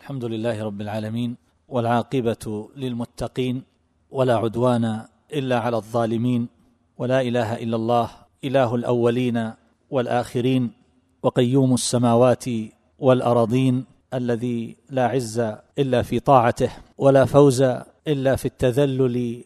الحمد لله رب العالمين، والعاقبة للمتقين، ولا عدوان إلا على الظالمين، ولا إله إلا الله إله الأولين والآخرين، وقيوم السماوات والأراضين، الذي لا عز إلا في طاعته، ولا فوز إلا في التذلل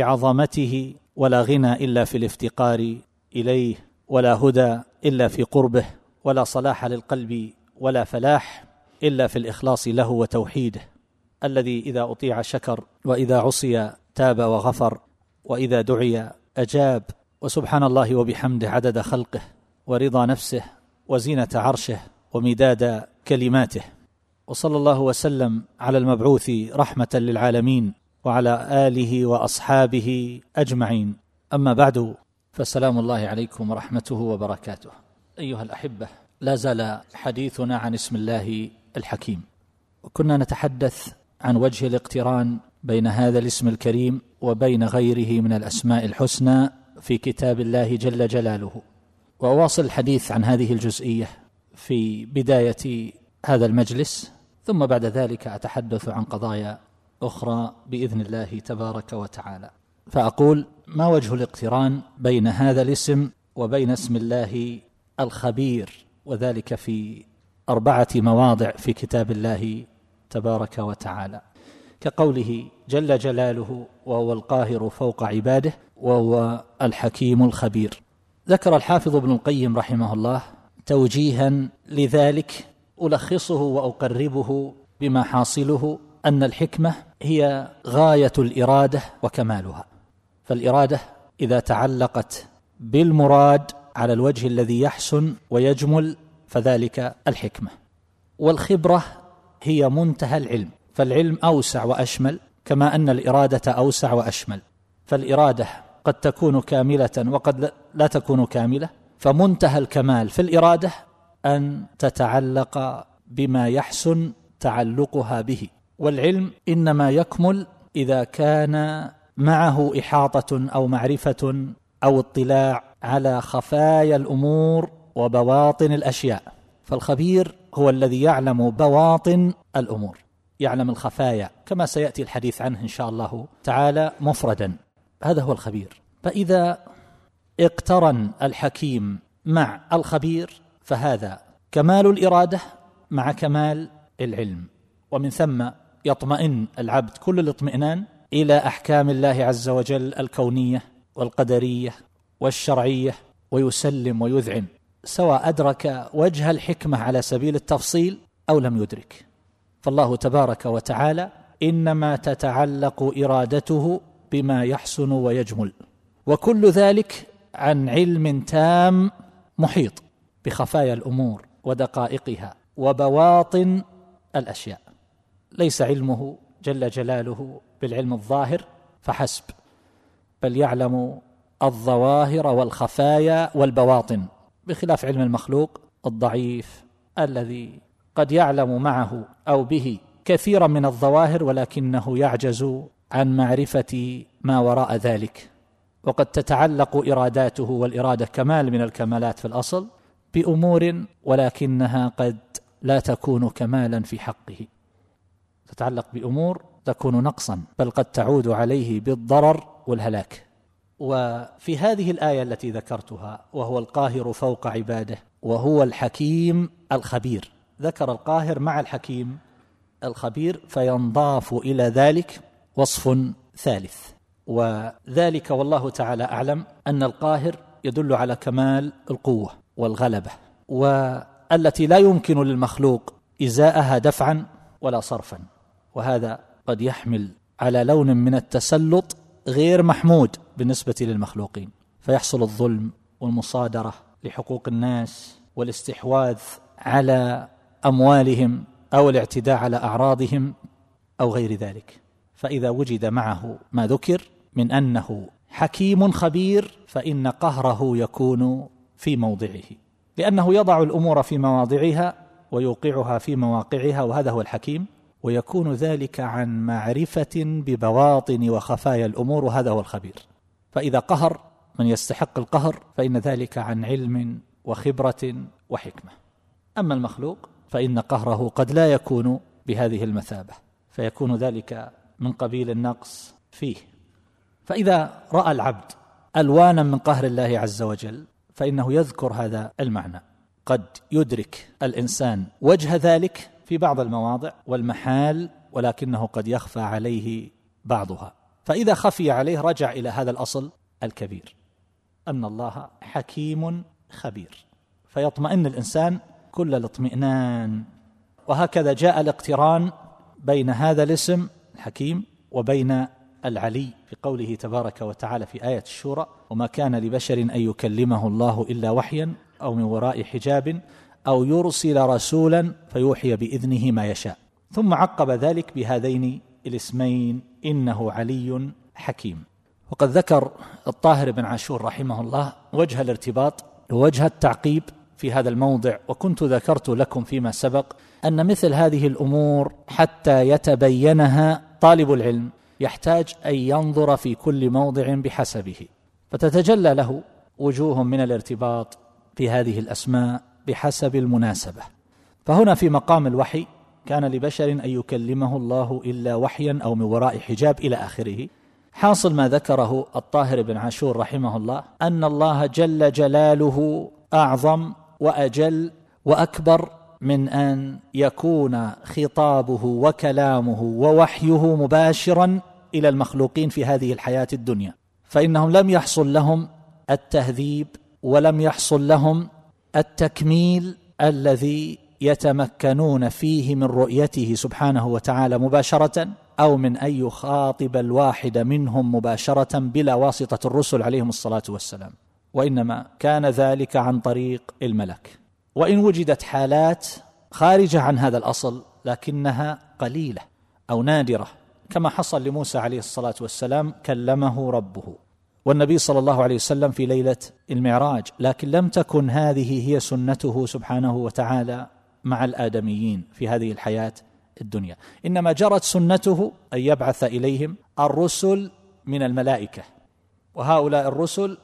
لعظمته، ولا غنى إلا في الافتقار إليه، ولا هدى إلا في قربه، ولا صلاح للقلب ولا فلاح إلا في الإخلاص له وتوحيده، الذي إذا أطيع شكر، وإذا عصي تاب وغفر، وإذا دعي أجاب. وسبحان الله وبحمده عدد خلقه، ورضا نفسه، وزينة عرشه، ومداد كلماته. وصلى الله وسلم على المبعوث رحمة للعالمين، وعلى آله وأصحابه أجمعين. أما بعد، فسلام الله عليكم ورحمته وبركاته. أيها الأحبة، لا زال حديثنا عن اسم الله الحكيم، وكنا نتحدث عن وجه الاقتران بين هذا الاسم الكريم وبين غيره من الأسماء الحسنى في كتاب الله جل جلاله. وأواصل الحديث عن هذه الجزئية في بداية هذا المجلس، ثم بعد ذلك أتحدث عن قضايا أخرى بإذن الله تبارك وتعالى. فأقول: ما وجه الاقتران بين هذا الاسم وبين اسم الله الخبير؟ وذلك في 4 مواضع في كتاب الله تبارك وتعالى، كقوله جل جلاله: وهو القاهر فوق عباده، وهو الحكيم الخبير. ذكر الحافظ ابن القيم رحمه الله توجيها لذلك ألخصه وأقربه بما حاصله أن الحكمة هي غاية الإرادة وكمالها. فالإرادة إذا تعلقت بالمراد على الوجه الذي يحسن ويجمل فذلك الحكمة. والخبرة هي منتهى العلم، فالعلم أوسع وأشمل، كما أن الإرادة أوسع وأشمل. فالإرادة قد تكون كاملة وقد لا تكون كاملة، فمنتهى الكمال في الإرادة أن تتعلق بما يحسن تعلقها به. والعلم إنما يكمل إذا كان معه إحاطة أو معرفة أو اطلاع على خفايا الأمور وبواطن الأشياء. فالخبير هو الذي يعلم بواطن الأمور، يعلم الخفايا، كما سيأتي الحديث عنه إن شاء الله تعالى مفردا. هذا هو الخبير. فإذا اقترن الحكيم مع الخبير فهذا كمال الإرادة مع كمال العلم، ومن ثم يطمئن العبد كل الاطمئنان إلى أحكام الله عز وجل الكونية والقدرية والشرعية، ويسلم ويذعن، سواء أدرك وجه الحكمة على سبيل التفصيل أو لم يدرك. فالله تبارك وتعالى إنما تتعلق إرادته بما يحسن ويجمل، وكل ذلك عن علم تام محيط بخفايا الأمور ودقائقها وبواطن الأشياء. ليس علمه جل جلاله بالعلم الظاهر فحسب، بل يعلم الظواهر والخفايا والبواطن، بخلاف علم المخلوق الضعيف الذي قد يعلم معه أو به كثيرا من الظواهر ولكنه يعجز عن معرفة ما وراء ذلك. وقد تتعلق إراداته، والإرادة كمال من الكمالات في الأصل، بأمور ولكنها قد لا تكون كمالا في حقه، تتعلق بأمور تكون نقصا، بل قد تعود عليه بالضرر والهلاك. وفي هذه الآية التي ذكرتها: وهو القاهر فوق عباده، وهو الحكيم الخبير، ذكر القاهر مع الحكيم الخبير، فينضاف إلى ذلك وصف ثالث، وذلك والله تعالى أعلم أن القاهر يدل على كمال القوة والغلبة، والتي لا يمكن للمخلوق إزاءها دفعا ولا صرفا. وهذا قد يحمل على لون من التسلط غير محمود بالنسبة للمخلوقين، فيحصل الظلم والمصادرة لحقوق الناس والاستحواذ على أموالهم أو الاعتداء على أعراضهم أو غير ذلك. فإذا وجد معه ما ذكر من أنه حكيم خبير فإن قهره يكون في موضعه، لأنه يضع الأمور في مواضعها ويوقعها في مواقعها، وهذا هو الحكيم. ويكون ذلك عن معرفة ببواطن وخفايا الأمور، وهذا هو الخبير. فإذا قهر من يستحق القهر فإن ذلك عن علم وخبرة وحكمة. أما المخلوق فإن قهره قد لا يكون بهذه المثابة، فيكون ذلك من قبيل النقص فيه. فإذا رأى العبد ألوانا من قهر الله عز وجل فإنه يذكر هذا المعنى. قد يدرك الإنسان وجه ذلك في بعض المواضع والمحال، ولكنه قد يخفى عليه بعضها، فإذا خفي عليه رجع إلى هذا الأصل الكبير أن الله حكيم خبير، فيطمئن الإنسان كل الاطمئنان. وهكذا جاء الاقتران بين هذا الاسم الحكيم وبين العلي في قوله تبارك وتعالى في آية الشورى: وما كان لبشر أن يكلمه الله إلا وحيا أو من وراء حجاب أو يرسل رسولا فيوحي بإذنه ما يشاء. ثم عقب ذلك بهذين الاسمين: إنه علي حكيم. وقد ذكر الطاهر بن عاشور رحمه الله وجه الارتباط ووجه التعقيب في هذا الموضع، وكنت ذكرت لكم فيما سبق أن مثل هذه الأمور حتى يتبينها طالب العلم يحتاج أن ينظر في كل موضع بحسبه، فتتجلى له وجوه من الارتباط في هذه الأسماء بحسب المناسبة. فهنا في مقام الوحي كان لبشر أن يكلمه الله إلا وحيا أو من وراء حجاب إلى آخره. حاصل ما ذكره الطاهر بن عاشور رحمه الله أن الله جل جلاله أعظم وأجل وأكبر من أن يكون خطابه وكلامه ووحيه مباشرا إلى المخلوقين في هذه الحياة الدنيا، فإنهم لم يحصل لهم التهذيب ولم يحصل لهم التكميل الذي يتمكنون فيه من رؤيته سبحانه وتعالى مباشرة، أو من أن يخاطب الواحد منهم مباشرة بلا واسطة الرسل عليهم الصلاة والسلام، وإنما كان ذلك عن طريق الملك. وإن وجدت حالات خارجة عن هذا الأصل لكنها قليلة أو نادرة، كما حصل لموسى عليه الصلاة والسلام كلمه ربه، والنبي صلى الله عليه وسلم في ليلة المعراج، لكن لم تكن هذه هي سنته سبحانه وتعالى مع الآدميين في هذه الحياة الدنيا، إنما جرت سنته أن يبعث إليهم الرسل من الملائكة، وهؤلاء الرسل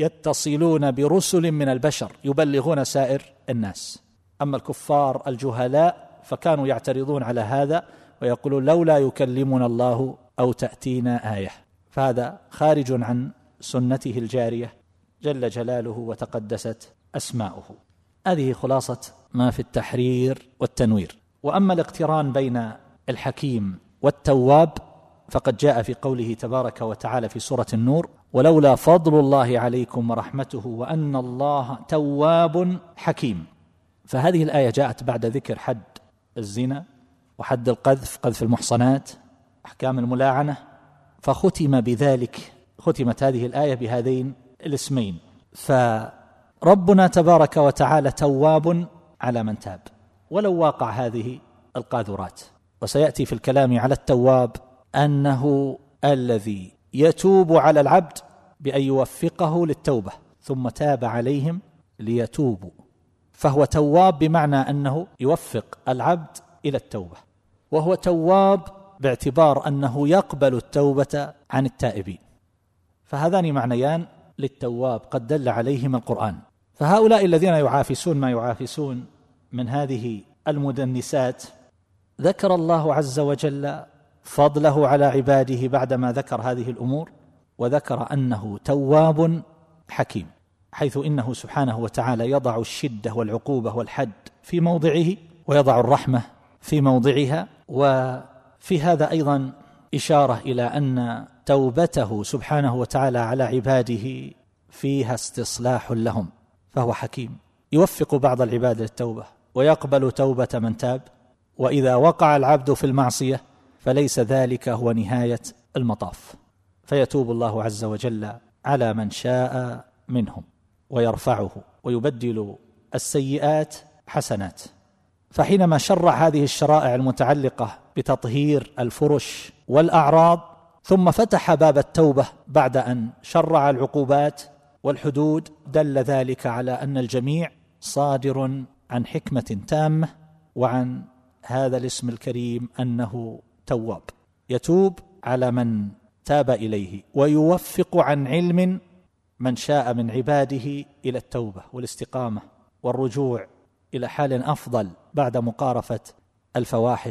يتصلون برسل من البشر يبلغون سائر الناس. أما الكفار الجهلاء فكانوا يعترضون على هذا ويقولون لولا يكلمنا الله أو تأتينا آية، فهذا خارج عن سنته الجارية جل جلاله وتقدست أسماؤه. هذه خلاصة ما في التحرير والتنوير. وأما الاقتران بين الحكيم والتواب فقد جاء في قوله تبارك وتعالى في سورة النور: ولولا فضل الله عليكم ورحمته وأن الله تواب حكيم. فهذه الآية جاءت بعد ذكر حد الزنا وحد القذف، قذف المحصنات، أحكام الملاعنة، فختم بذلك، ختمت هذه الآية بهذين الاسمين. فربنا تبارك وتعالى تواب على من تاب ولو واقع هذه القاذورات. وسيأتي في الكلام على التواب أنه الذي يتوب على العبد بأن يوفقه للتوبة ثم تاب عليهم ليتوبوا، فهو تواب بمعنى أنه يوفق العبد إلى التوبة، وهو تواب باعتبار أنه يقبل التوبة عن التائبين. فهذان معنيان للتواب قد دل عليهما القرآن. فهؤلاء الذين يعافسون ما يعافسون من هذه المدنسات ذكر الله عز وجل فضله على عباده بعدما ذكر هذه الأمور، وذكر أنه تواب حكيم، حيث إنه سبحانه وتعالى يضع الشدة والعقوبة والحد في موضعه ويضع الرحمة في موضعها. وفي هذا أيضا إشارة إلى أن توبته سبحانه وتعالى على عباده فيها استصلاح لهم، فهو حكيم يوفق بعض العباد للتوبة ويقبل توبة من تاب، وإذا وقع العبد في المعصية فليس ذلك هو نهاية المطاف، فيتوب الله عز وجل على من شاء منهم ويرفعه ويبدل السيئات حسنات. فحينما شرع هذه الشرائع المتعلقة بتطهير الفرش والأعراض ثم فتح باب التوبة بعد أن شرع العقوبات والحدود، دل ذلك على أن الجميع صادر عن حكمة تامة وعن هذا الاسم الكريم أنه تواب، يتوب على من تاب إليه ويوفق عن علم من شاء من عباده إلى التوبة والاستقامة والرجوع إلى حال أفضل بعد مقارفة الفواحش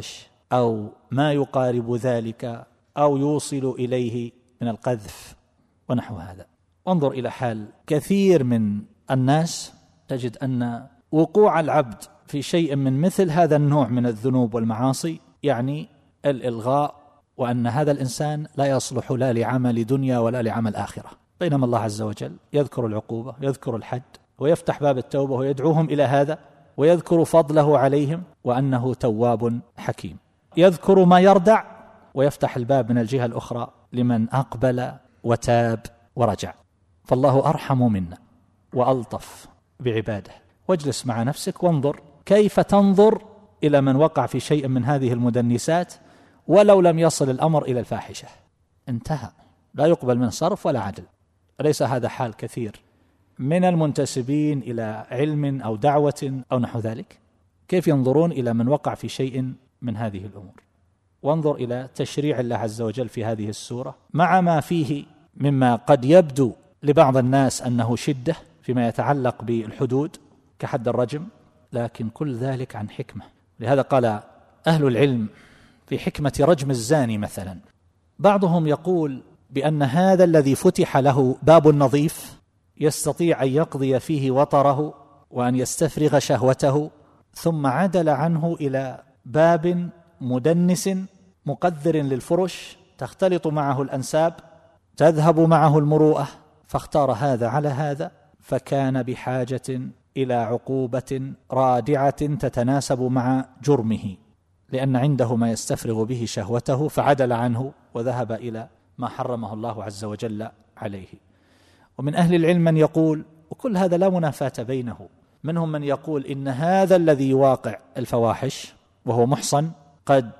أو ما يقارب ذلك أو يوصل إليه من القذف ونحو هذا. وانظر إلى حال كثير من الناس، تجد أن وقوع العبد في شيء من مثل هذا النوع من الذنوب والمعاصي يعني الإلغاء، وأن هذا الإنسان لا يصلح لا لعمل دنيا ولا لعمل آخرة، بينما الله عز وجل يذكر العقوبة، يذكر الحد، ويفتح باب التوبة ويدعوهم إلى هذا، ويذكر فضله عليهم وأنه تواب حكيم. يذكر ما يردع ويفتح الباب من الجهة الأخرى لمن أقبل وتاب ورجع. فالله أرحم منا وألطف بعباده. واجلس مع نفسك وانظر كيف تنظر إلى من وقع في شيء من هذه المدنسات ولو لم يصل الأمر إلى الفاحشة، انتهى، لا يقبل من صرف ولا عدل. أليس هذا حال كثير من المنتسبين إلى علم أو دعوة أو نحو ذلك؟ كيف ينظرون إلى من وقع في شيء من هذه الأمور؟ وانظر إلى تشريع الله عز وجل في هذه السورة مع ما فيه مما قد يبدو لبعض الناس أنه شدة فيما يتعلق بالحدود كحد الرجم، لكن كل ذلك عن حكمة. لهذا قال أهل العلم في حكمة رجم الزاني مثلا، بعضهم يقول بأن هذا الذي فتح له باب النظيف يستطيع أن يقضي فيه وطره وأن يستفرغ شهوته، ثم عدل عنه إلى باب مدنس مقذر للفرش تختلط معه الأنساب، تذهب معه المروءة، فاختار هذا على هذا، فكان بحاجة إلى عقوبة رادعة تتناسب مع جرمه، لأن عنده ما يستفرغ به شهوته، فعدل عنه وذهب إلى ما حرمه الله عز وجل عليه. ومن أهل العلم من يقول، وكل هذا لا منافاة بينه، منهم من يقول إن هذا الذي واقع الفواحش وهو محصن، قد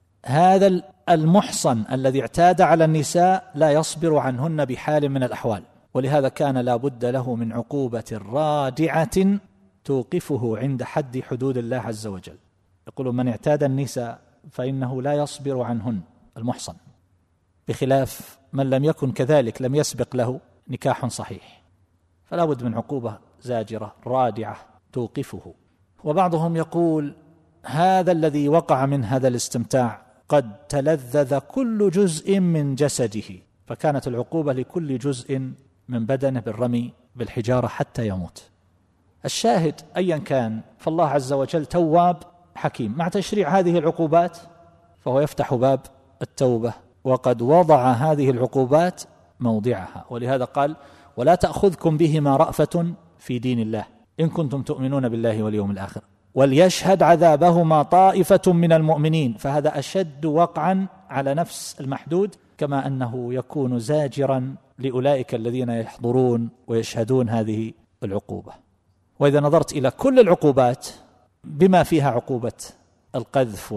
هذا المحصن الذي اعتاد على النساء لا يصبر عنهن بحال من الأحوال، ولهذا كان لا بد له من عقوبة رادعة توقفه عند حد حدود الله عز وجل. يقول من اعتاد النساء فإنه لا يصبر عنهن المحصن، بخلاف من لم يكن كذلك، لم يسبق له نكاح صحيح، فلا بد من عقوبة زاجرة رادعة توقفه. وبعضهم يقول هذا الذي وقع من هذا الاستمتاع قد تلذذ كل جزء من جسده، فكانت العقوبة لكل جزء من بدنه بالرمي بالحجارة حتى يموت. الشاهد أيا كان، فالله عز وجل تواب حكيم. مع تشريع هذه العقوبات فهو يفتح باب التوبة، وقد وضع هذه العقوبات موضعها، ولهذا قال ولا تأخذكم بهما رأفة في دين الله إن كنتم تؤمنون بالله واليوم الآخر وليشهد عذابهما طائفة من المؤمنين، فهذا أشد وقعا على نفس المحدود، كما أنه يكون زاجرا لأولئك الذين يحضرون ويشهدون هذه العقوبة. وإذا نظرت إلى كل العقوبات بما فيها عقوبة القذف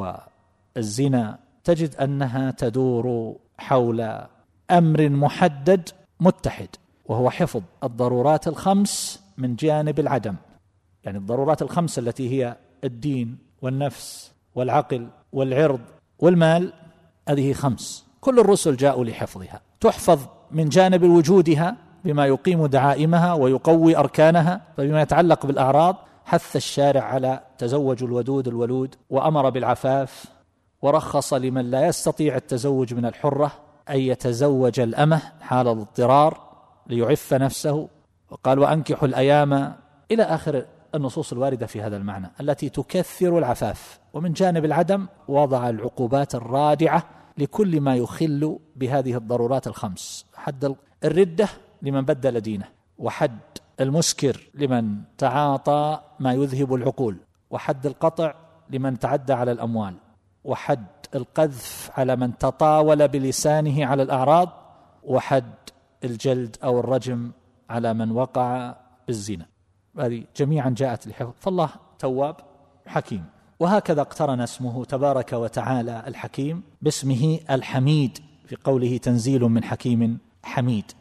والزنا، تجد أنها تدور حول أمر محدد متحد، وهو حفظ الضرورات الخمس من جانب العدم. يعني الضرورات الخمس التي هي الدين والنفس والعقل والعرض والمال، هذه خمس، كل الرسل جاءوا لحفظها، تحفظ من جانب وجودها بما يقيم دعائمها ويقوي أركانها. فبما يتعلق بالأعراض حث الشارع على تزوج الودود الولود، وأمر بالعفاف، ورخص لمن لا يستطيع التزوج من الحرة أن يتزوج الأمة حال الاضطرار ليعف نفسه، وقال وأنكحوا الأيام إلى آخر النصوص الواردة في هذا المعنى التي تكثر العفاف. ومن جانب العدم وضع العقوبات الرادعة لكل ما يخل بهذه الضرورات الخمس: حد الردة لمن بدل دينه، وحد المسكر لمن تعاطى ما يذهب العقول، وحد القطع لمن تعدى على الأموال، وحد القذف على من تطاول بلسانه على الأعراض، وحد الجلد أو الرجم على من وقع بالزنا. هذه جميعا جاءت لحفظ. فالله تواب حكيم، وهكذا اقترن اسمه تبارك وتعالى الحكيم باسمه الحميد في قوله تنزيل من حكيم حميد.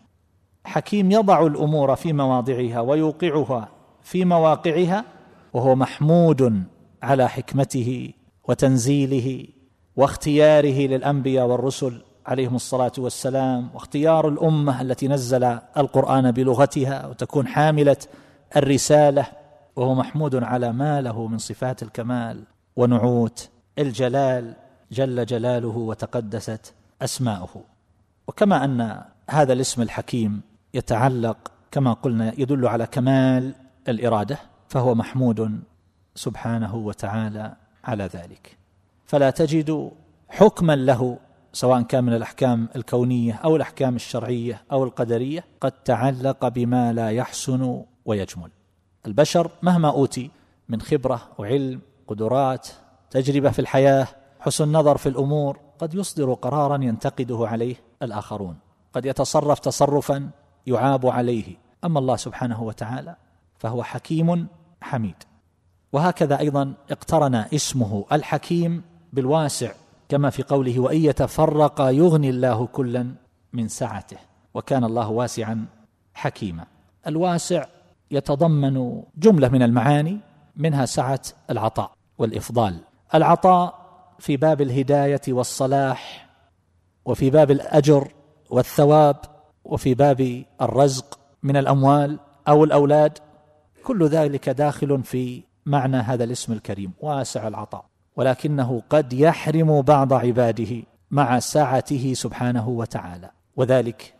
حكيم يضع الأمور في مواضعها ويوقعها في مواقعها، وهو محمود على حكمته وتنزيله واختياره للأنبياء والرسل عليهم الصلاة والسلام، واختيار الأمة التي نزل القرآن بلغتها وتكون حاملة الرسالة، وهو محمود على ما له من صفات الكمال ونعوت الجلال. جل جلاله وتقدست أسماؤه. وكما أن هذا الاسم الحكيم يتعلق كما قلنا يدل على كمال الإرادة، فهو محمود سبحانه وتعالى على ذلك. فلا تجد حكما له سواء كان من الأحكام الكونية أو الأحكام الشرعية أو القدرية قد تعلق بما لا يحسن ويجمل. البشر مهما أوتي من خبرة وعلم، قدرات، تجربة في الحياة، حسن نظر في الأمور، قد يصدر قرارا ينتقده عليه الآخرون، قد يتصرف تصرفا يعاب عليه. أما الله سبحانه وتعالى فهو حكيم حميد. وهكذا أيضا اقترن اسمه الحكيم بالواسع، كما في قوله وإن يتفرقا يغني الله كلا من سعته، وكان الله واسعا حكيما. الواسع يتضمن جملة من المعاني، منها سعة العطاء والإفضال. العطاء في باب الهداية والصلاح، وفي باب الأجر والثواب، وفي باب الرزق من الأموال أو الأولاد، كل ذلك داخل في معنى هذا الاسم الكريم واسع العطاء. ولكنه قد يحرم بعض عباده مع سعته سبحانه وتعالى، وذلك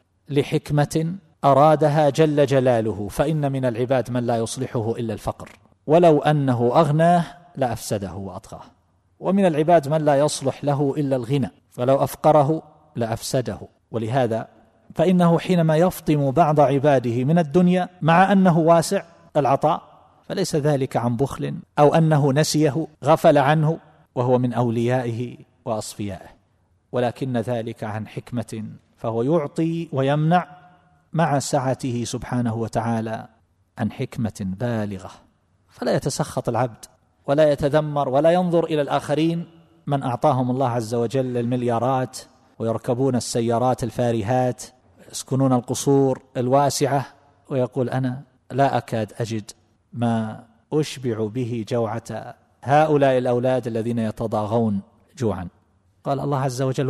لحكمة أرادها جل جلاله. فإن من العباد من لا يصلحه إلا الفقر، ولو أنه أغناه لأفسده وأطغاه. ومن العباد من لا يصلح له إلا الغنى، فلو أفقره لأفسده. ولهذا فإنه حينما يفطم بعض عباده من الدنيا مع أنه واسع العطاء، فليس ذلك عن بخل أو أنه نسيه غفل عنه وهو من أوليائه وأصفيائه، ولكن ذلك عن حكمة، فهو يعطي ويمنع مع سعته سبحانه وتعالى عن حكمة بالغة. فلا يتسخط العبد ولا يتذمر ولا ينظر إلى الآخرين من أعطاهم الله عز وجل المليارات ويركبون السيارات الفارهات ويسكنون القصور الواسعة، ويقول أنا لا أكاد أجد ما أشبع به جوعة هؤلاء الأولاد الذين يتضاغون جوعا. قال الله عز وجل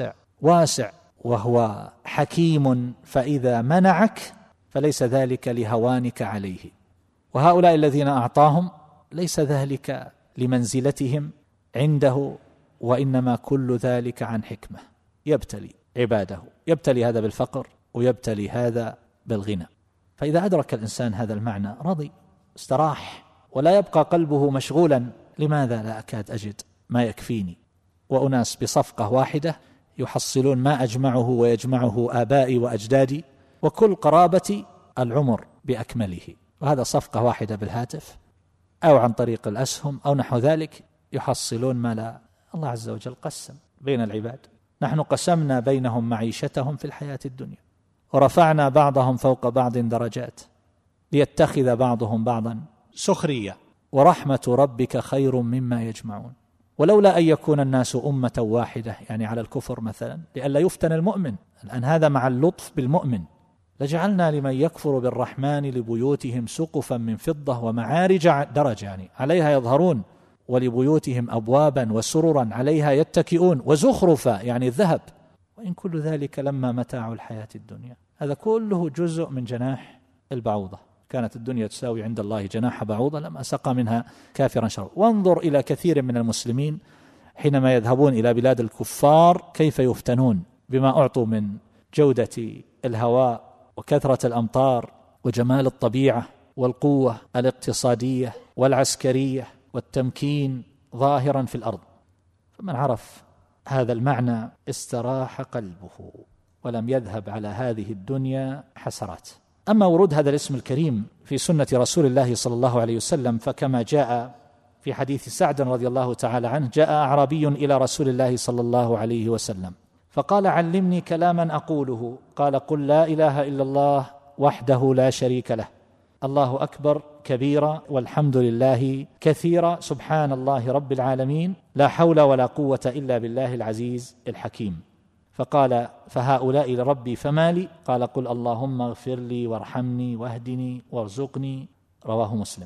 واسع وهو حكيم، فإذا منعك فليس ذلك لهوانك عليه. وهؤلاء الذين أعطاهم ليس ذلك لمنزلتهم عنده، وإنما كل ذلك عن حكمة. يبتلي عباده، يبتلي هذا بالفقر ويبتلي هذا بالغنى. فإذا أدرك الإنسان هذا المعنى رضي، استراح، ولا يبقى قلبه مشغولا لماذا لا أكاد أجد ما يكفيني. وأناس بصفقة واحدة يحصلون ما أجمعه ويجمعه آبائي وأجدادي وكل قرابة العمر بأكمله، وهذا صفقة واحدة بالهاتف أو عن طريق الأسهم أو نحو ذلك، يحصلون ما لا. الله عز وجل قسم بين العباد، نحن قسمنا بينهم معيشتهم في الحياة الدنيا ورفعنا بعضهم فوق بعض درجات ليتخذ بعضهم بعضا سخريا ورحمة ربك خير مما يجمعون. ولولا أن يكون الناس أمة واحدة، يعني على الكفر مثلا، لئلا يفتن المؤمن، الآن هذا مع اللطف بالمؤمن، لجعلنا لمن يكفر بالرحمن لبيوتهم سقفا من فضة ومعارج درجة يعني عليها يظهرون، ولبيوتهم أبوابا وسررا عليها يتكئون، وزخرفا يعني الذهب، وإن كل ذلك لما متاع الحياة الدنيا. هذا كله جزء من جناح البعوضة. كانت الدنيا تساوي عند الله جناح بعوضة لما سقى منها كافرا شرا. وانظر إلى كثير من المسلمين حينما يذهبون إلى بلاد الكفار كيف يفتنون بما أعطوا من جودة الهواء وكثرة الأمطار وجمال الطبيعة والقوة الاقتصادية والعسكرية والتمكين ظاهرا في الأرض. فمن عرف هذا المعنى استراح قلبه ولم يذهب على هذه الدنيا حسرات. أما ورود هذا الاسم الكريم في سنة رسول الله صلى الله عليه وسلم، فكما جاء في حديث سعد رضي الله تعالى عنه، جاء أعرابي إلى رسول الله صلى الله عليه وسلم فقال علمني كلاما أقوله، قال قل لا إله إلا الله وحده لا شريك له، الله أكبر كبيرا والحمد لله كثيرا، سبحان الله رب العالمين، لا حول ولا قوة إلا بالله العزيز الحكيم. فقال فهؤلاء لربي فما لي؟ قال قل اللهم اغفر لي وارحمني واهدني وارزقني، رواه مسلم.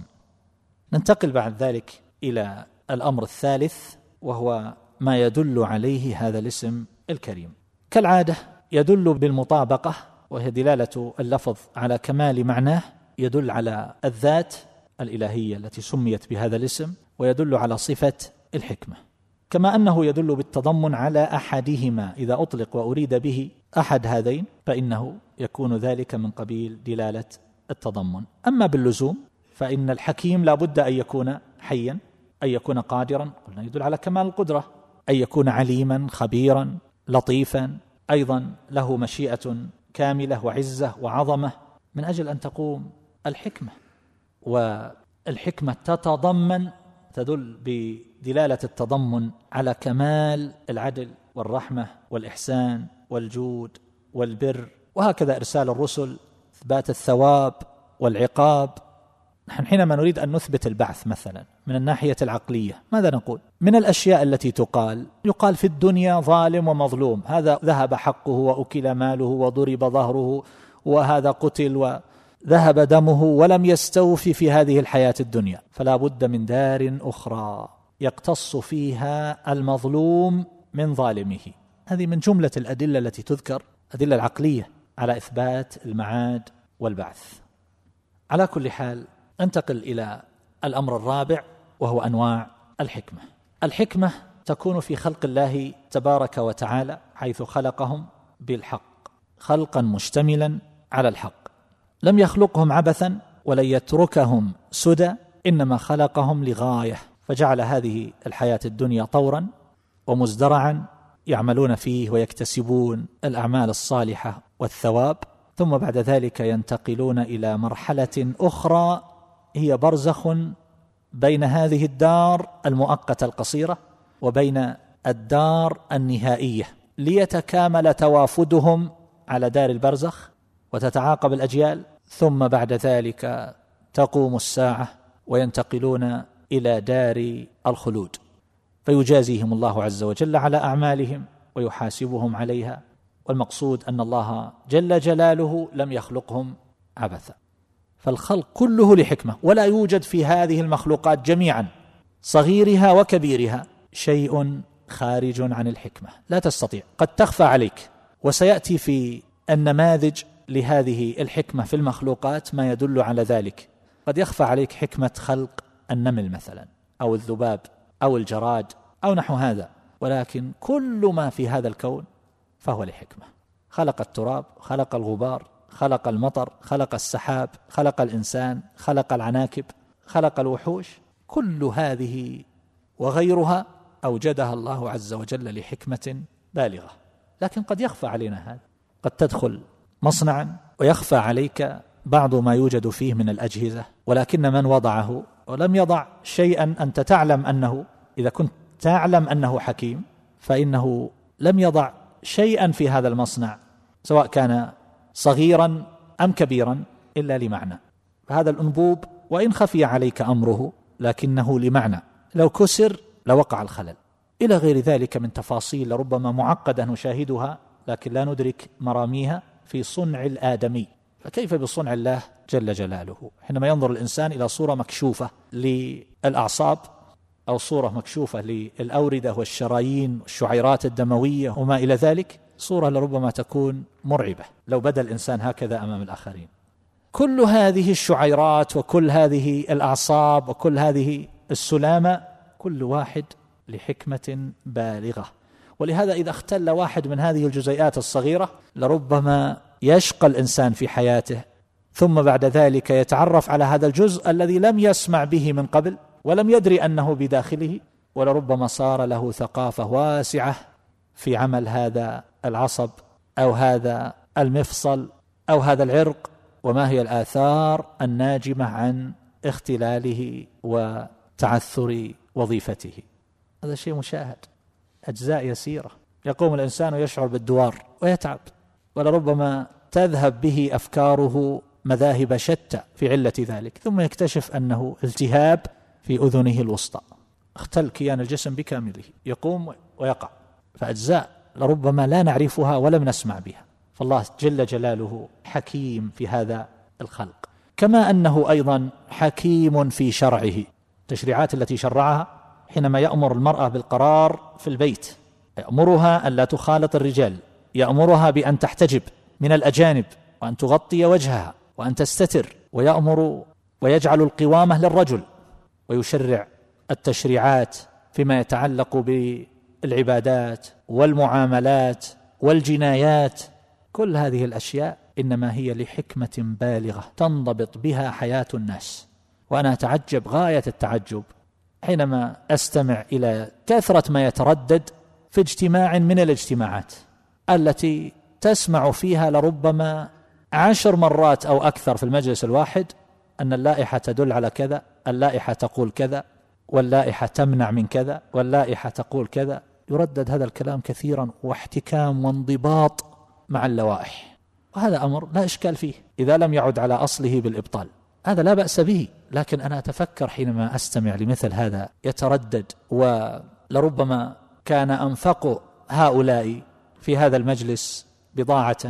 ننتقل بعد ذلك إلى الأمر الثالث، وهو ما يدل عليه هذا الاسم الكريم. كالعادة يدل بالمطابقة، وهي دلالة اللفظ على كمال معناه، يدل على الذات الإلهية التي سميت بهذا الاسم، ويدل على صفة الحكمة. كما أنه يدل بالتضمن على أحدهما، إذا أطلق وأريد به أحد هذين فإنه يكون ذلك من قبيل دلالة التضمن. أما باللزوم فإن الحكيم لا بد أن يكون حيا، أن يكون قادرا، قلنا يدل على كمال القدرة، أن يكون عليما خبيرا لطيفا، أيضا له مشيئة كاملة وعزة وعظمة، من أجل أن تقوم الحكمة. والحكمة تدل بدلالة التضمن على كمال العدل والرحمة والإحسان والجود والبر، وهكذا إرسال الرسل، إثبات الثواب والعقاب. نحن حينما نريد أن نثبت البعث مثلا من الناحية العقلية ماذا نقول؟ من الأشياء التي يقال في الدنيا ظالم ومظلوم، هذا ذهب حقه وأكل ماله وضرب ظهره، وهذا قتل وذهب دمه ولم يستوفي في هذه الحياة الدنيا، فلا بد من دار أخرى يقتص فيها المظلوم من ظالمه. هذه من جملة الأدلة التي تذكر، أدلة العقلية على إثبات المعاد والبعث. على كل حال انتقل إلى الأمر الرابع، وهو أنواع الحكمة. الحكمة تكون في خلق الله تبارك وتعالى، حيث خلقهم بالحق، خلقا مشتملا على الحق، لم يخلقهم عبثا ولن يتركهم سدى، إنما خلقهم لغاية، فجعل هذه الحياة الدنيا طورا ومزدرعا يعملون فيه ويكتسبون الأعمال الصالحة والثواب، ثم بعد ذلك ينتقلون إلى مرحلة أخرى هي برزخ بين هذه الدار المؤقتة القصيرة وبين الدار النهائية، ليتكامل توافدهم على دار البرزخ وتتعاقب الأجيال، ثم بعد ذلك تقوم الساعة وينتقلون إلى دار الخلود، فيجازيهم الله عز وجل على أعمالهم ويحاسبهم عليها. والمقصود أن الله جل جلاله لم يخلقهم عبثا، فالخلق كله لحكمة، ولا يوجد في هذه المخلوقات جميعا صغيرها وكبيرها شيء خارج عن الحكمة، لا تستطيع، قد تخفى عليك، وسيأتي في النماذج لهذه الحكمة في المخلوقات ما يدل على ذلك. قد يخفى عليك حكمة خلق النمل مثلا، أو الذباب أو الجراد أو نحو هذا، ولكن كل ما في هذا الكون فهو لحكمة. خلق التراب، خلق الغبار، خلق المطر، خلق السحاب، خلق الإنسان، خلق العناكب، خلق الوحوش، كل هذه وغيرها أوجدها الله عز وجل لحكمة بالغة. لكن قد يخفى علينا هذا، قد تدخل مصنعا ويخفى عليك بعض ما يوجد فيه من الأجهزة، ولكن من وضعه ولم يضع شيئا أنت تعلم أنه، إذا كنت تعلم أنه حكيم فإنه لم يضع شيئا في هذا المصنع سواء كان صغيرا أم كبيرا إلا لمعنى. فهذا الأنبوب وإن خفي عليك أمره لكنه لمعنى، لو كسر لوقع الخلل، إلى غير ذلك من تفاصيل ربما معقدة نشاهدها لكن لا ندرك مراميها في صنع الآدمي، فكيف بصنع الله جل جلاله؟ حينما ينظر الإنسان إلى صورة مكشوفة للأعصاب أو صورة مكشوفة للأوردة والشرايين والشعيرات الدموية وما إلى ذلك، صورة لربما تكون مرعبة لو بدا الإنسان هكذا أمام الآخرين. كل هذه الشعيرات وكل هذه الأعصاب وكل هذه السلامة كل واحد لحكمة بالغة، ولهذا إذا اختل واحد من هذه الجزيئات الصغيرة لربما يشقى الإنسان في حياته، ثم بعد ذلك يتعرف على هذا الجزء الذي لم يسمع به من قبل ولم يدري أنه بداخله، ولربما صار له ثقافة واسعة في عمل هذا العصب أو هذا المفصل أو هذا العرق، وما هي الآثار الناجمة عن اختلاله وتعثر وظيفته. هذا شيء مشاهد، أجزاء يسيرة، يقوم الإنسان ويشعر بالدوار ويتعب، ولربما تذهب به أفكاره مذاهب شتى في علة ذلك، ثم يكتشف أنه التهاب في أذنه الوسطى، اختل كيان الجسم بكامله، يقوم ويقع، فأجزاء لربما لا نعرفها ولم نسمع بها. فالله جل جلاله حكيم في هذا الخلق، كما أنه أيضا حكيم في شرعه، التشريعات التي شرعها حينما يأمر المرأة بالقرار في البيت، يأمرها أن لا تخالط الرجال، يأمرها بأن تحتجب من الأجانب وأن تغطي وجهها وأن تستتر، ويأمر ويجعل القوامة للرجل، ويشرع التشريعات فيما يتعلق بالعبادات والمعاملات والجنايات. كل هذه الأشياء إنما هي لحكمة بالغة تنضبط بها حياة الناس. وأنا أتعجب غاية التعجب حينما أستمع إلى كثرة ما يتردد في اجتماع من الاجتماعات التي تسمع فيها لربما 10 مرات أو أكثر في المجلس الواحد أن اللائحة تدل على كذا، اللائحة تقول كذا، واللائحة تمنع من كذا، واللائحة تقول كذا. يردد هذا الكلام كثيرا، واحتكام وانضباط مع اللوائح، وهذا أمر لا إشكال فيه إذا لم يعد على أصله بالإبطال، هذا لا بأس به. لكن أنا أتفكر حينما أستمع لمثل هذا يتردد، ولربما كان أنفق هؤلاء في هذا المجلس بضاعة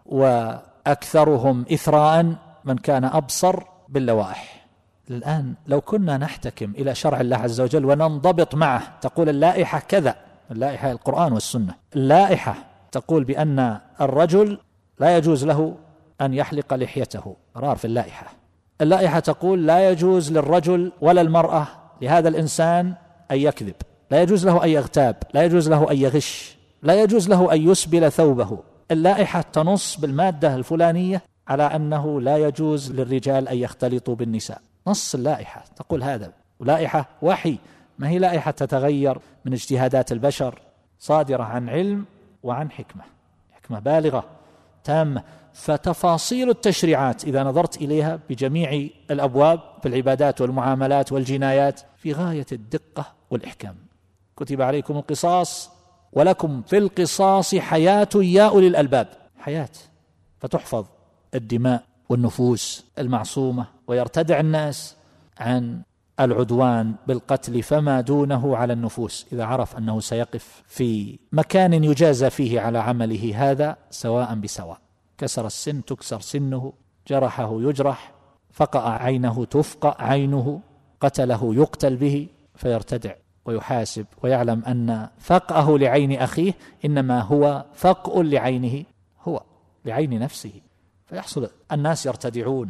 وأكثرهم إثراء من كان أبصر باللوائح. الآن لو كنا نحتكم إلى شرع الله عز وجل وننضبط معه، تقول اللائحة كذا، اللائحة القرآن والسنة، اللائحة تقول بأن الرجل لا يجوز له أن يحلق لحيته، قرار في اللائحة. اللائحة تقول لا يجوز للرجل ولا المرأة لهذا الإنسان أن يكذب، لا يجوز له أن يغتاب، لا يجوز له أن يغش، لا يجوز له أن يسبل ثوبه. اللائحة تنص بالمادة الفلانية على أنه لا يجوز للرجال أن يختلطوا بالنساء، نص اللائحة تقول هذا. ولائحة وحي، ما هي لائحة تتغير من اجتهادات البشر، صادرة عن علم وعن حكمة بالغة تامة. فتفاصيل التشريعات إذا نظرت إليها بجميع الأبواب في العبادات والمعاملات والجنايات في غاية الدقة والإحكام. كتب عليكم القصاص ولكم في القصاص حياة يا أولي الألباب، حياة، فتحفظ الدماء والنفوس المعصومة، ويرتدع الناس عن العدوان بالقتل فما دونه على النفوس. إذا عرف أنه سيقف في مكان يجازى فيه على عمله هذا سواء بسواء، كسر السن تكسر سنه، جرحه يجرح، فقأ عينه تفقأ عينه، قتله يقتل به، فيرتدع ويحاسب ويعلم أن فقأه لعين أخيه إنما هو فقء لعينه، هو لعين نفسه، فيحصل الناس يرتدعون.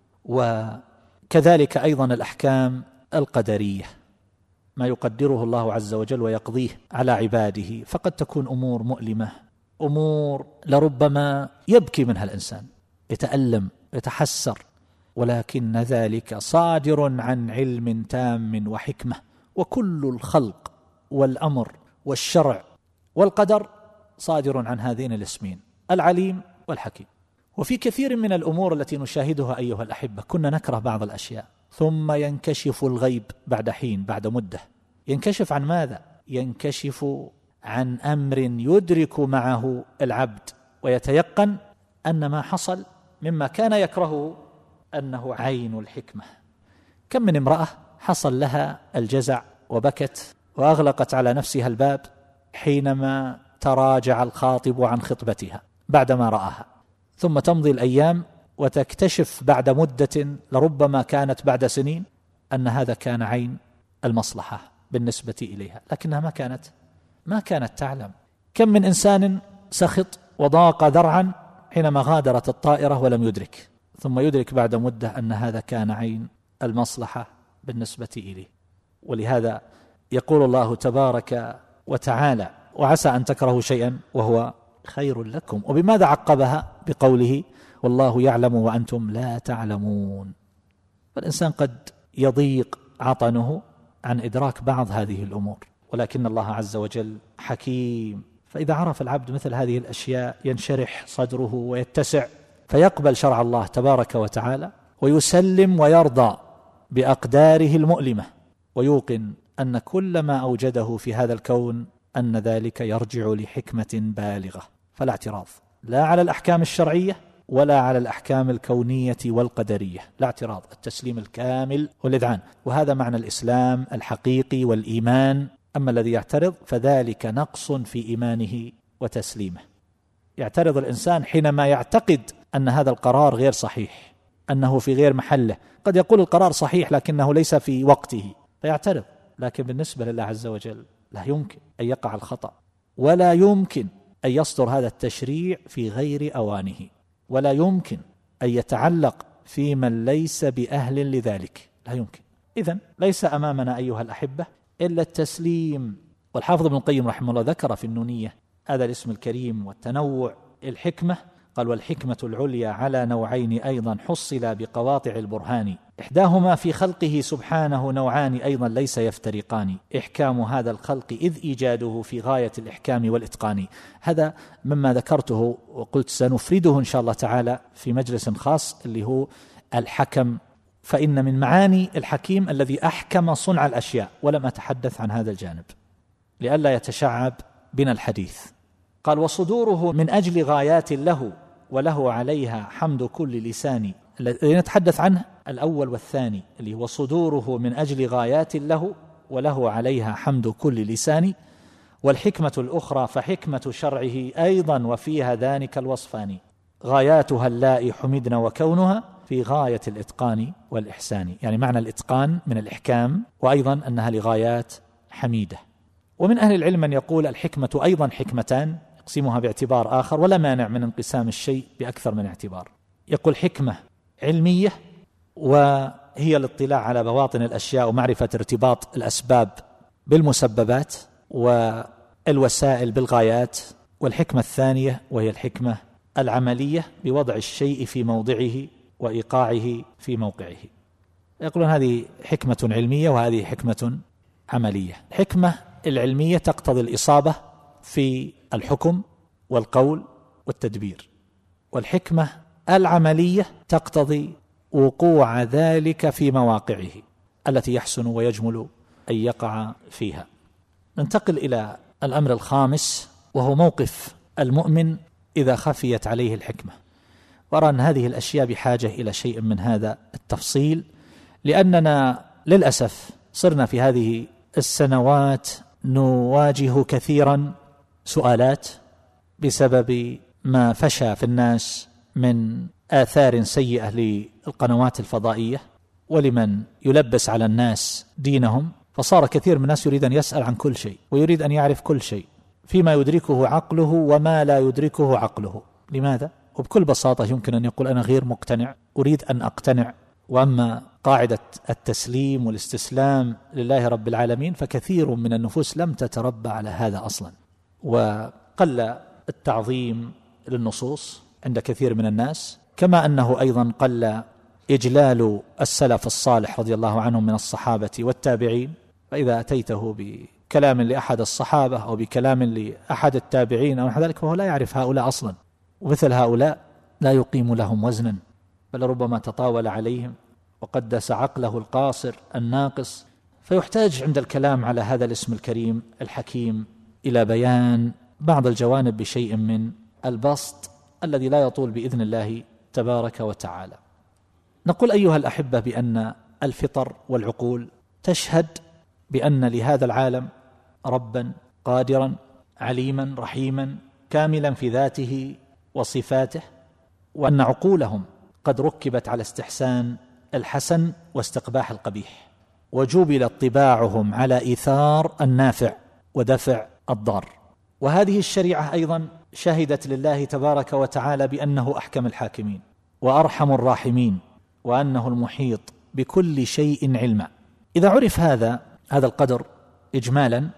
وكذلك أيضا الأحكام القدرية، ما يقدره الله عز وجل ويقضيه على عباده، فقد تكون أمور مؤلمة، أمور لربما يبكي منها الإنسان، يتألم يتحسر، ولكن ذلك صادر عن علم تام وحكمة. وكل الخلق والأمر والشرع والقدر صادر عن هذين الاسمين، العليم والحكيم. وفي كثير من الأمور التي نشاهدها أيها الأحبة كنا نكره بعض الأشياء، ثم ينكشف الغيب بعد حين، بعد مدة. ينكشف عن ماذا؟ ينكشف عن أمر يدرك معه العبد ويتيقن أن ما حصل مما كان يكرهه أنه عين الحكمة. كم من امرأة حصل لها الجزع وبكت وأغلقت على نفسها الباب حينما تراجع الخاطب عن خطبتها بعدما رآها، ثم تمضي الأيام وتكتشف بعد مدة لربما كانت بعد سنين أن هذا كان عين المصلحة بالنسبة إليها، لكنها ما كانت تعلم. كم من إنسان سخط وضاق ذرعا حينما غادرت الطائرة ولم يدرك، ثم يدرك بعد مدة أن هذا كان عين المصلحة بالنسبة إليه. ولهذا يقول الله تبارك وتعالى: وعسى أن تكرهوا شيئا وهو خير لكم. وبماذا عقبها؟ بقوله: والله يعلم وأنتم لا تعلمون. فالإنسان قد يضيق عطنه عن إدراك بعض هذه الأمور، ولكن الله عز وجل حكيم، فإذا عرف العبد مثل هذه الأشياء ينشرح صدره ويتسع، فيقبل شرع الله تبارك وتعالى ويسلم ويرضى بأقداره المؤلمة، ويوقن أن كل ما أوجده في هذا الكون أن ذلك يرجع لحكمة بالغة. فلا اعتراض لا على الأحكام الشرعية ولا على الأحكام الكونية والقدرية، لا اعتراض، التسليم الكامل والإذعان. وهذا معنى الإسلام الحقيقي والإيمان. أما الذي يعترض فذلك نقص في إيمانه وتسليمه. يعترض الإنسان حينما يعتقد أن هذا القرار غير صحيح، أنه في غير محله. قد يقول القرار صحيح لكنه ليس في وقته فيعترض، لكن بالنسبة لله عز وجل لا يمكن أن يقع الخطأ، ولا يمكن أن يصدر هذا التشريع في غير أوانه، ولا يمكن أن يتعلق في من ليس بأهل لذلك، لا يمكن. إذن ليس أمامنا أيها الأحبة إلا التسليم. والحافظ ابن القيم رحمه الله ذكر في النونية هذا الاسم الكريم والتنوع الحكمة، قال: والحكمة العليا على نوعين أيضا حصلا بقواطع البرهان، إحداهما في خلقه سبحانه نوعان أيضا ليس يفترقان، إحكام هذا الخلق إذ إيجاده في غاية الإحكام والإتقان. هذا مما ذكرته وقلت سنفرده إن شاء الله تعالى في مجلس خاص اللي هو الحكم، فإن من معاني الحكيم الذي أحكم صنع الأشياء، ولم أتحدث عن هذا الجانب لئلا يتشعب بنا الحديث. قال: وصدوره من أجل غايات له وله عليها حمد كل لسان. الذي نتحدث عنه الأول والثاني اللي هو صدوره من أجل غايات له وله عليها حمد كل لسان، والحكمة الأخرى فحكمة شرعه أيضا وفيها ذلك الوصفان، غاياتها اللائي حمدنا وكونها في غاية الإتقان والإحسان. يعني معنى الإتقان من الإحكام، وأيضا أنها لغايات حميدة. ومن أهل العلم من يقول الحكمة أيضا حكمتان، يقسمها باعتبار آخر، ولا مانع من انقسام الشيء بأكثر من اعتبار. يقول حكمة علمية وهي الاطلاع على بواطن الأشياء ومعرفة ارتباط الأسباب بالمسببات والوسائل بالغايات، والحكمة الثانية وهي الحكمة العملية بوضع الشيء في موضعه وإيقاعه في موقعه. يقولون هذه حكمة علمية وهذه حكمة عملية. الحكمة العلمية تقتضي الإصابة في الحكم والقول والتدبير، والحكمة العملية تقتضي وقوع ذلك في مواقعه التي يحسن ويجمل أن يقع فيها. ننتقل إلى الأمر الخامس، وهو موقف المؤمن إذا خفيت عليه الحكمة. وأرى أن هذه الأشياء بحاجة إلى شيء من هذا التفصيل، لأننا للأسف صرنا في هذه السنوات نواجه كثيرا سؤالات بسبب ما فشى في الناس من آثار سيئة للقنوات الفضائية ولمن يلبس على الناس دينهم، فصار كثير من الناس يريد أن يسأل عن كل شيء ويريد أن يعرف كل شيء فيما يدركه عقله وما لا يدركه عقله. لماذا؟ وبكل بساطة يمكن أن يقول أنا غير مقتنع، أريد أن أقتنع. وأما قاعدة التسليم والاستسلام لله رب العالمين فكثير من النفوس لم تتربى على هذا أصلا، وقل التعظيم للنصوص عند كثير من الناس، كما أنه أيضا قل إجلال السلف الصالح رضي الله عنهم من الصحابة والتابعين. فإذا أتيته بكلام لأحد الصحابة أو بكلام لأحد التابعين أو نحو ذلك فهو لا يعرف هؤلاء أصلا، ومثل هؤلاء لا يقيم لهم وزنا، بل ربما تطاول عليهم وقدس عقله القاصر الناقص. فيحتاج عند الكلام على هذا الاسم الكريم الحكيم إلى بيان بعض الجوانب بشيء من البسط الذي لا يطول بإذن الله تبارك وتعالى. نقول أيها الأحبة بأن الفطر والعقول تشهد بأن لهذا العالم ربا قادرا عليما رحيما كاملا في ذاته وصفاته، وأن عقولهم قد ركبت على استحسان الحسن واستقباح القبيح، وجبلت طباعهم على إيثار النافع ودفع الضار. وهذه الشريعة أيضا شهدت لله تبارك وتعالى بأنه أحكم الحاكمين وأرحم الراحمين، وأنه المحيط بكل شيء علما. إذا عرف هذا القدر إجمالا،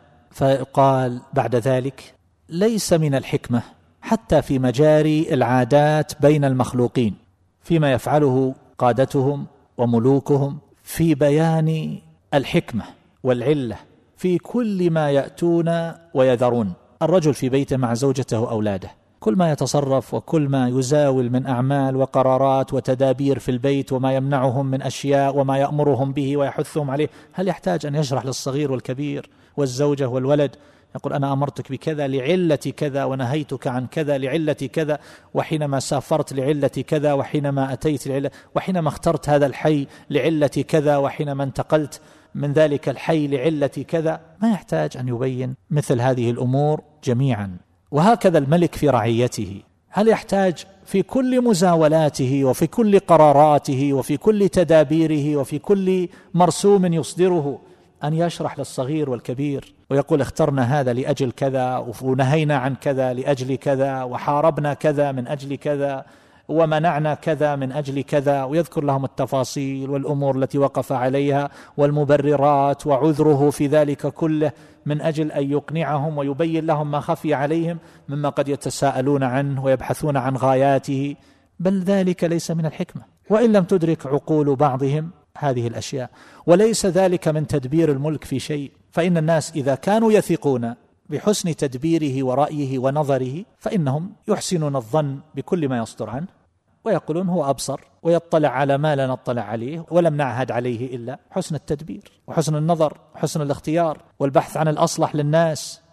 فقال بعد ذلك ليس من الحكمة حتى في مجاري العادات بين المخلوقين فيما يفعله قادتهم وملوكهم في بيان الحكمة والعلة في كل ما يأتون ويذرون. الرجل في بيته مع زوجته وأولاده، كل ما يتصرف وكل ما يزاول من أعمال وقرارات وتدابير في البيت وما يمنعهم من أشياء وما يأمرهم به ويحثهم عليه، هل يحتاج أن يشرح للصغير والكبير والزوجة والولد يقول أنا أمرتك بكذا لعلة كذا ونهيتك عن كذا لعلة كذا، وحينما سافرت لعلة كذا، وحينما أتيت لعلة، وحينما اخترت هذا الحي لعلة كذا، وحينما انتقلت من ذلك الحي لعلة كذا؟ ما يحتاج أن يبين مثل هذه الأمور جميعا. وهكذا الملك في رعيته، هل يحتاج في كل مزاولاته وفي كل قراراته وفي كل تدابيره وفي كل مرسوم يصدره أن يشرح للصغير والكبير ويقول اخترنا هذا لأجل كذا ونهينا عن كذا لأجل كذا وحاربنا كذا من أجل كذا ومنعنا كذا من أجل كذا، ويذكر لهم التفاصيل والأمور التي وقف عليها والمبررات وعذره في ذلك كله من أجل أن يقنعهم ويبين لهم ما خفي عليهم مما قد يتساءلون عنه ويبحثون عن غاياته. بل ذلك ليس من الحكمة، وإن لم تدرك عقول بعضهم هذه الأشياء. وليس ذلك من تدبير الملك في شيء، فإن الناس إذا كانوا يثقون بحسن تدبيره ورأيه ونظره فإنهم يحسنون الظن بكل ما يصدر عنه، ويقولون هو أبصر ويطلع على ما لا نطلع عليه ولم نعهد عليه إلا حسن التدبير وحسن النظر وحسن الاختيار والبحث عن الأصلح للناس.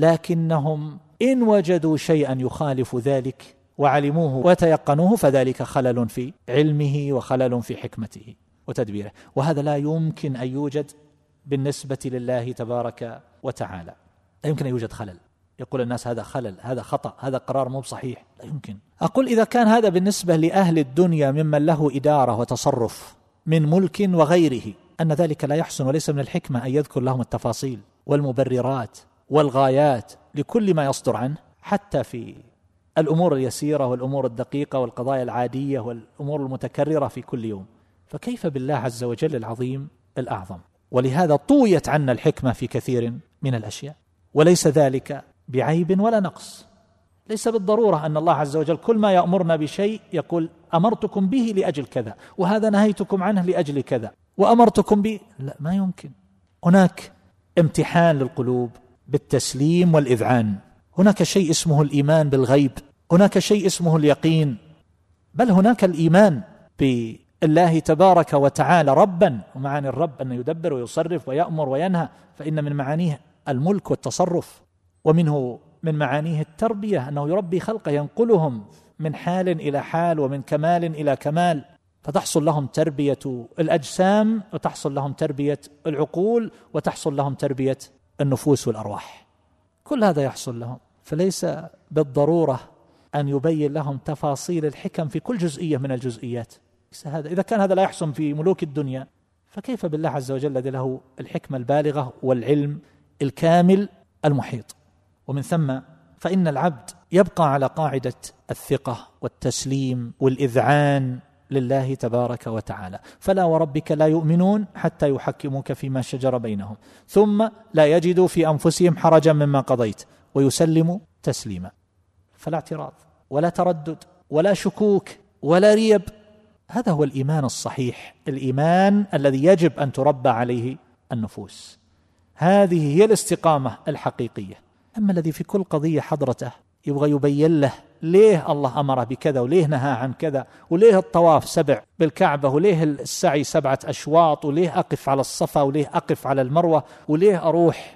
لكنهم إن وجدوا شيئا يخالف ذلك وعلموه وتيقنوه فذلك خلل في علمه وخلل في حكمته وتدبيره، وهذا لا يمكن أن يوجد بالنسبة لله تبارك وتعالى. لا يمكن أن يوجد خلل. يقول الناس هذا خلل، هذا خطأ، هذا قرار مو صحيح. لا يمكن. أقول إذا كان هذا بالنسبة لأهل الدنيا ممن له إدارة وتصرف من ملك وغيره أن ذلك لا يحسن وليس من الحكمة أن يذكر لهم التفاصيل والمبررات والغايات لكل ما يصدر عنه، حتى في الأمور اليسيرة والأمور الدقيقة والقضايا العادية والأمور المتكررة في كل يوم، فكيف بالله عز وجل العظيم الأعظم؟ ولهذا طويت عنا الحكمة في كثير من الأشياء، وليس ذلك بعيب ولا نقص. ليس بالضرورة أن الله عز وجل كل ما يأمرنا بشيء يقول أمرتكم به لأجل كذا، وهذا نهيتكم عنه لأجل كذا، وأمرتكم به. لا، ما يمكن. هناك امتحان للقلوب بالتسليم والإذعان، هناك شيء اسمه الإيمان بالغيب، هناك شيء اسمه اليقين، بل هناك الإيمان بالله تبارك وتعالى ربا، ومعاني الرب أن يدبر ويصرف ويأمر وينهى، فإن من معانيه الملك والتصرف، ومنه من معانيه التربية أنه يربي خلقه ينقلهم من حال إلى حال ومن كمال إلى كمال، فتحصل لهم تربية الأجسام وتحصل لهم تربية العقول وتحصل لهم تربية النفوس والأرواح. كل هذا يحصل لهم، فليس بالضرورة أن يبين لهم تفاصيل الحكم في كل جزئية من الجزئيات. إذا كان هذا لا يحسن في ملوك الدنيا فكيف بالله عز وجل الذي له الحكمة البالغة والعلم الكامل المحيط؟ ومن ثم فإن العبد يبقى على قاعدة الثقة والتسليم والإذعان لله تبارك وتعالى. فلا وربك لا يؤمنون حتى يحكموك فيما شجر بينهم ثم لا يجدوا في أنفسهم حرجا مما قضيت ويسلموا تسليما. فلا اعتراض ولا تردد ولا شكوك ولا ريب. هذا هو الإيمان الصحيح، الإيمان الذي يجب أن تربى عليه النفوس. هذه هي الاستقامة الحقيقية. أما الذي في كل قضية حضرته يبغى يبين له ليه الله أمره بكذا وليه نهى عن كذا، وليه الطواف 7 بالكعبة، وليه السعي 7 أشواط، وليه أقف على الصفا، وليه أقف على المروة، وليه أروح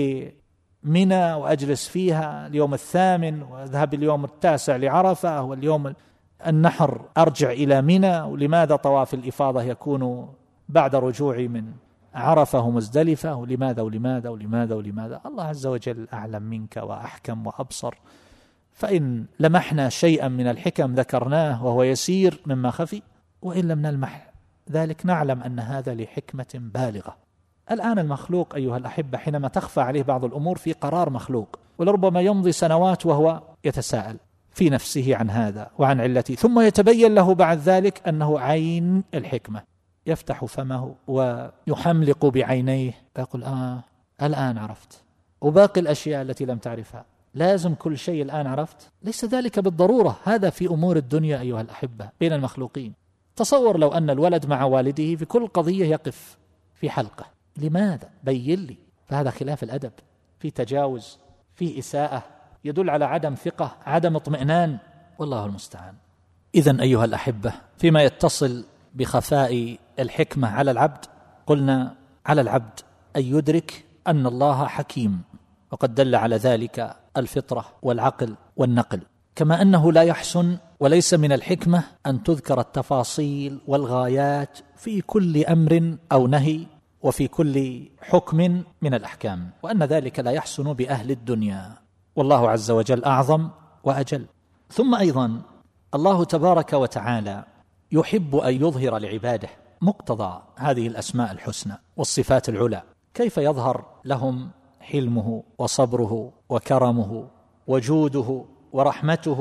لمنى وأجلس فيها اليوم 8 وأذهب اليوم 9 لعرفة، واليوم النحر أرجع إلى منى، ولماذا طواف الإفاضة يكون بعد رجوعي من عرفة ومزدلفة، ولماذا ولماذا ولماذا ولماذا؟ الله عز وجل أعلم منك وأحكم وأبصر. فإن لمحنا شيئا من الحكم ذكرناه وهو يسير مما خفي، وإن لم نلمح ذلك نعلم أن هذا لحكمة بالغة. الآن المخلوق أيها الأحبة حينما تخفى عليه بعض الأمور في قرار مخلوق، ولربما يمضي سنوات وهو يتساءل في نفسه عن هذا وعن علته، ثم يتبين له بعد ذلك أنه عين الحكمة، يفتح فمه ويحملق بعينيه ويقول الآن عرفت، وباقي الأشياء التي لم تعرفها لازم كل شيء الآن عرفت. ليس ذلك بالضرورة. هذا في أمور الدنيا أيها الأحبة بين المخلوقين. تصور لو أن الولد مع والده في كل قضية يقف في حلقة، لماذا؟ بين لي. فهذا خلاف الأدب، في تجاوز، في إساءة، يدل على عدم ثقة، عدم اطمئنان، والله المستعان. إذن أيها الأحبة فيما يتصل بخفاء الحكمة على العبد، قلنا على العبد أن يدرك أن الله حكيم، وقد دل على ذلك الفطرة والعقل والنقل. كما أنه لا يحسن وليس من الحكمة أن تذكر التفاصيل والغايات في كل أمر أو نهي وفي كل حكم من الأحكام، وأن ذلك لا يحسن بأهل الدنيا، والله عز وجل أعظم وأجل. ثم أيضا الله تبارك وتعالى يحب أن يظهر لعباده مقتضى هذه الأسماء الحسنى والصفات العلى. كيف يظهر لهم حلمه وصبره وكرمه وجوده ورحمته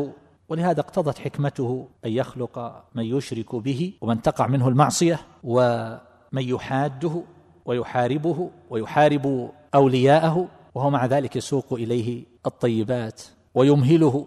ولهذا اقتضت حكمته أن يخلق من يشرك به ومن تقع منه المعصية، ومن يحاده ويحاربه ويحارب أولياءه، وهو مع ذلك يسوق إليه الطيبات ويمهله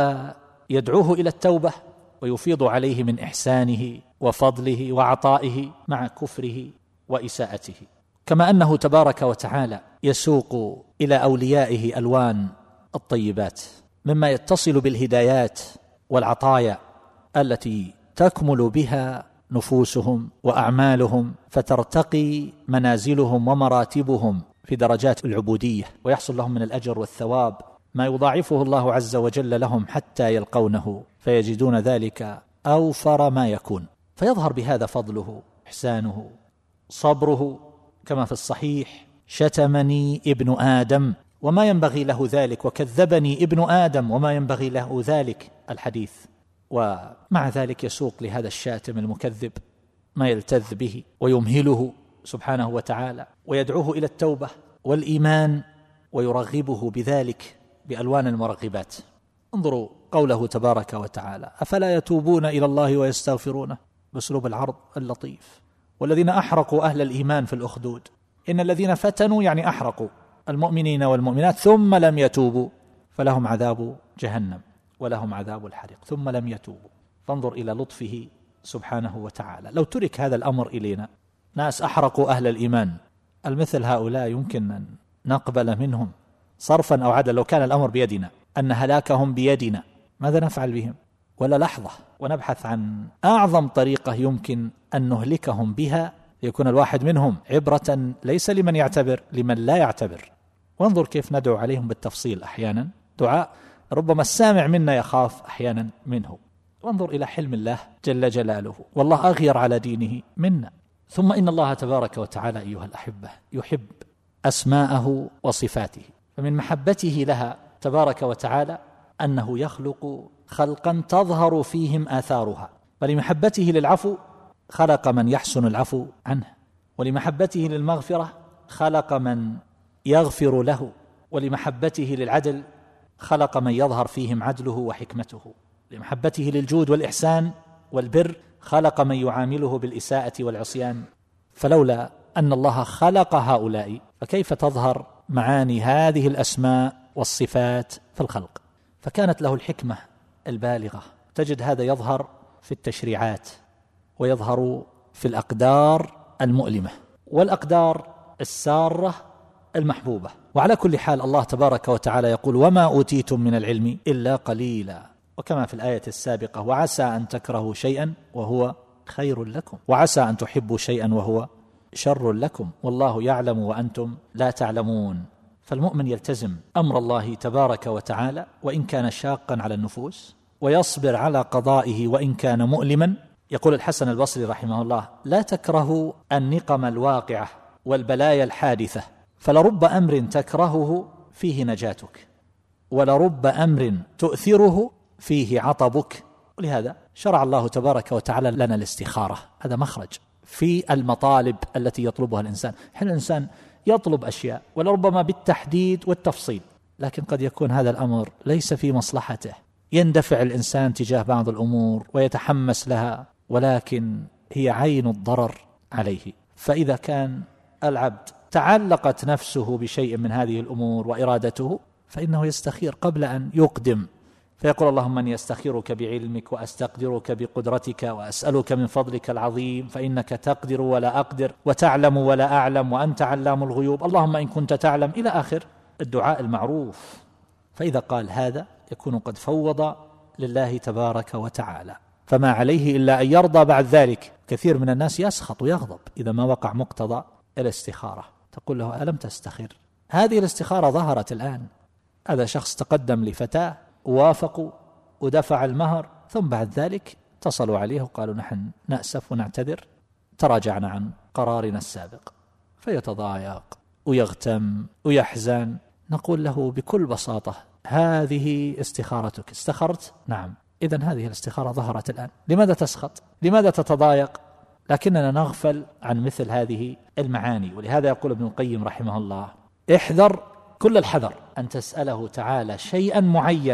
ويدعوه إلى التوبة ويفيض عليه من إحسانه وفضله وعطائه مع كفره وإساءته. كما أنه تبارك وتعالى يسوق إلى أوليائه ألوان الطيبات مما يتصل بالهدايات والعطايا التي تكمل بها نفوسهم وأعمالهم، فترتقي منازلهم ومراتبهم في درجات العبودية، ويحصل لهم من الأجر والثواب ما يضاعفه الله عز وجل لهم حتى يلقونه، فيجدون ذلك أوفر ما يكون. فيظهر بهذا فضله، إحسانه، صبره، كما في الصحيح: شتمني ابن آدم وما ينبغي له ذلك، وكذبني ابن آدم وما ينبغي له ذلك، الحديث. ومع ذلك يسوق لهذا الشاتم المكذب ما يلتذ به ويمهله سبحانه وتعالى، ويدعوه إلى التوبة والإيمان، ويرغبه بذلك بألوان المرغبات. انظروا قوله تبارك وتعالى: أفلا يتوبون إلى الله ويستغفرونه، بأسلوب العرض اللطيف. والذين أحرقوا أهل الإيمان في الأخدود، إن الذين فتنوا يعني أحرقوا المؤمنين والمؤمنات ثم لم يتوبوا فلهم عذاب جهنم ولهم عذاب الحريق، ثم لم يتوبوا. فانظر إلى لطفه سبحانه وتعالى. لو ترك هذا الأمر إلينا، ناس أحرقوا أهل الإيمان، المثل هؤلاء يمكن أن نقبل منهم صرفا أو عدلا. لو كان الأمر بيدنا أن هلاكهم بيدنا، ماذا نفعل بهم؟ ولا لحظة، ونبحث عن أعظم طريقة يمكن أن نهلكهم بها، يكون الواحد منهم عبرة ليس لمن يعتبر، لمن لا يعتبر. وانظر كيف ندعو عليهم بالتفصيل، أحيانا دعاء ربما السامع منا يخاف أحيانا منه. وانظر إلى حلم الله جل جلاله، والله أغير على دينه منا. ثم إن الله تبارك وتعالى أيها الأحبة يحب أسماءه وصفاته، فمن محبته لها تبارك وتعالى أنه يخلق خلقا تظهر فيهم آثارها. فلمحبته للعفو خلق من يحسن العفو عنه، ولمحبته للمغفرة خلق من يغفر له، ولمحبته للعدل خلق من يظهر فيهم عدله وحكمته، لمحبته للجود والإحسان والبر خلق من يعامله بالإساءة والعصيان. فلولا أن الله خلق هؤلاء فكيف تظهر معاني هذه الأسماء والصفات في الخلق؟ فكانت له الحكمة البالغة. تجد هذا يظهر في التشريعات، ويظهر في الأقدار المؤلمة والأقدار السارة المحبوبة. وعلى كل حال الله تبارك وتعالى يقول: وما أوتيتم من العلم إلا قليلا. وكما في الآية السابقة: وعسى أن تكرهوا شيئا وهو خير لكم، وعسى أن تحبوا شيئا وهو شر لكم، والله يعلم وأنتم لا تعلمون. فالمؤمن يلتزم أمر الله تبارك وتعالى وإن كان شاقا على النفوس، ويصبر على قضائه وإن كان مؤلما. يقول الحسن البصري رحمه الله: لا تكرهوا النقم الواقعة والبلايا الحادثة، فلرب أمر تكرهه فيه نجاتك، ولرب أمر تؤثره فيه عطبك. ولهذا شرع الله تبارك وتعالى لنا الاستخارة، هذا مخرج في المطالب التي يطلبها الإنسان. حين الإنسان يطلب أشياء ولربما بالتحديد والتفصيل، لكن قد يكون هذا الأمر ليس في مصلحته، يندفع الإنسان تجاه بعض الأمور ويتحمس لها، ولكن هي عين الضرر عليه. فإذا كان العبد تعلقت نفسه بشيء من هذه الأمور وإرادته، فإنه يستخير قبل أن يقدم، فيقول: اللهم أني أستخيرك بعلمك وأستقدرك بقدرتك وأسألك من فضلك العظيم، فإنك تقدر ولا أقدر وتعلم ولا أعلم وأنت علام الغيوب، اللهم إن كنت تعلم، إلى آخر الدعاء المعروف. فإذا قال هذا يكون قد فوض لله تبارك وتعالى، فما عليه إلا أن يرضى بعد ذلك. كثير من الناس يسخط ويغضب إذا ما وقع مقتضى الاستخارة، تقول له: ألم تستخر؟ هذه الاستخارة ظهرت الآن. هذا شخص تقدم لفتاة ووافقوا ودفع المهر، ثم بعد ذلك اتصلوا عليه وقالوا: نحن نأسف ونعتذر، تراجعنا عن قرارنا السابق. فيتضايق ويغتم ويحزن. نقول له بكل بساطة: هذه استخارتك، استخرت؟ نعم. إذن هذه الاستخارة ظهرت الآن، لماذا تسخط؟ لماذا تتضايق؟ لكننا نغفل عن مثل هذه المعاني. ولهذا يقول ابن القيم رحمه الله: احذر كل الحذر أن تسأله تعالى شيئا معينا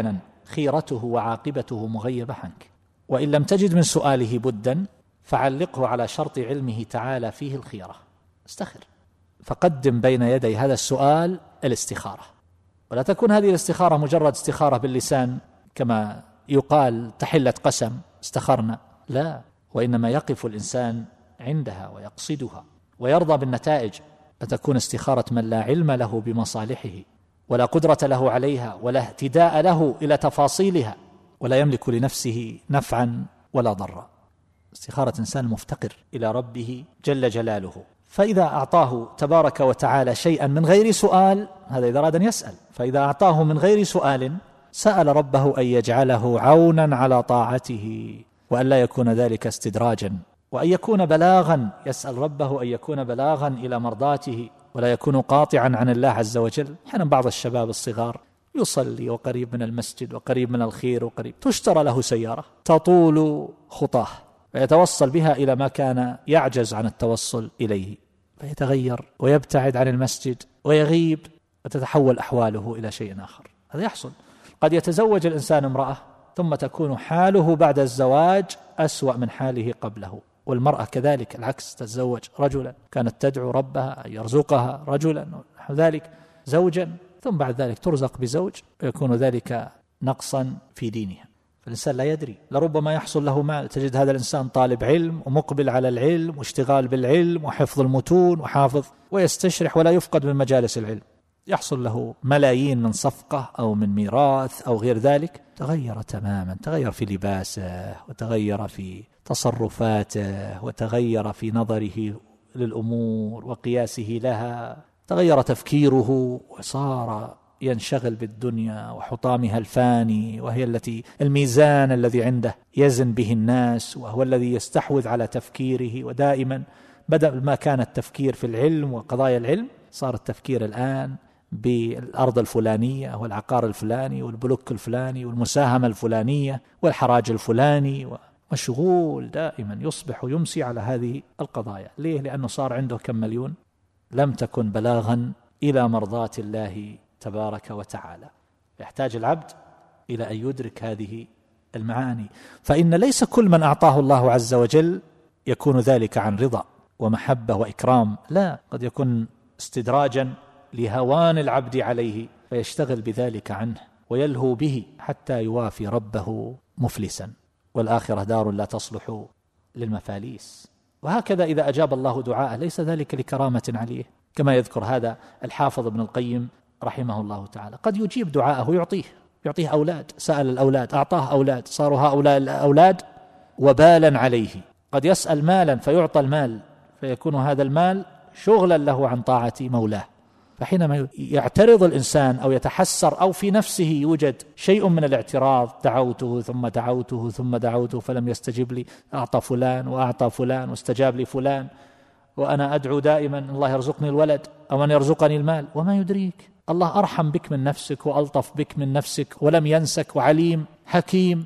خيرته وعاقبته مغيبة عنك. وإن لم تجد من سؤاله بدا فعلقه على شرط علمه تعالى فيه الخيرة، استخر، فقدم بين يدي هذا السؤال الاستخارة، ولا تكون هذه الاستخارة مجرد استخارة باللسان كما يقال تحلة قسم استخرنا، لا، وإنما يقف الإنسان عندها ويقصدها ويرضى بالنتائج، فتكون استخارة من لا علم له بمصالحه ولا قدرة له عليها ولا اهتداء له إلى تفاصيلها ولا يملك لنفسه نفعا ولا ضرا. استخارة إنسان مفتقر إلى ربه جل جلاله، فإذا أعطاه تبارك وتعالى شيئا من غير سؤال، هذا إذا أراد أن يسأل، فإذا أعطاه من غير سؤال سأل ربه أن يجعله عونا على طاعته، وأن لا يكون ذلك استدراجا، وأن يكون بلاغا، يسأل ربه أن يكون بلاغا إلى مرضاته ولا يكون قاطعا عن الله عز وجل. حين بعض الشباب الصغار يصلي وقريب من المسجد وقريب من الخير وقريب، تشترى له سيارة تطول خطاه فيتوصل بها إلى ما كان يعجز عن التوصل إليه، فيتغير ويبتعد عن المسجد ويغيب وتتحول أحواله إلى شيء آخر. هذا يحصل. قد يتزوج الإنسان امرأة ثم تكون حاله بعد الزواج أسوأ من حاله قبله، والمرأة كذلك العكس، تتزوج رجلا كانت تدعو ربها أن يرزقها رجلا نحو ذلك زوجا، ثم بعد ذلك ترزق بزوج ويكون ذلك نقصا في دينها. فالإنسان لا يدري، لربما يحصل له مال، تجد هذا الإنسان طالب علم ومقبل على العلم واشتغال بالعلم وحفظ المتون وحافظ ويستشرح ولا يفقد من مجالس العلم، يحصل له ملايين من صفقة أو من ميراث أو غير ذلك، تغير تماما، تغير في لباسه وتغير في تصرفاته وتغير في نظره للأمور وقياسه لها، تغير تفكيره وصار ينشغل بالدنيا وحطامها الفاني، وهي التي الميزان الذي عنده يزن به الناس، وهو الذي يستحوذ على تفكيره، ودائما بدل ما كان التفكير في العلم وقضايا العلم صار التفكير الآن بالأرض الفلانية والعقار الفلاني والبلوك الفلاني والمساهمة الفلانية والحراج الفلاني، ومشغول دائما يصبح ويمسي على هذه القضايا. ليه؟ لأنه صار عنده كم مليون، لم تكن بلاغا إلى مرضاة الله تبارك وتعالى. يحتاج العبد إلى أن يدرك هذه المعاني، فإن ليس كل من أعطاه الله عز وجل يكون ذلك عن رضا ومحبة وإكرام، لا، قد يكون استدراجا لهوان العبد عليه فيشتغل بذلك عنه ويلهو به حتى يوافي ربه مفلسا، والآخرة دار لا تصلح للمفاليس. وهكذا إذا أجاب الله دعاءه ليس ذلك لكرامة عليه، كما يذكر هذا الحافظ ابن القيم رحمه الله تعالى، قد يجيب دعاءه يعطيه أولاد، سأل الأولاد أعطاه أولاد، صاروا هؤلاء الأولاد وبالا عليه. قد يسأل مالا فيعطى المال فيكون هذا المال شغلا له عن طاعة مولاه. فحينما يعترض الإنسان أو يتحسر أو في نفسه يوجد شيء من الاعتراض، دعوته ثم دعوته ثم دعوته فلم يستجب لي، أعطى فلان وأعطى فلان واستجاب لي فلان، وأنا أدعو دائما الله يرزقني الولد أو أن يرزقني المال، وما يدريك الله أرحم بك من نفسك وألطف بك من نفسك ولم ينسك وعليم حكيم،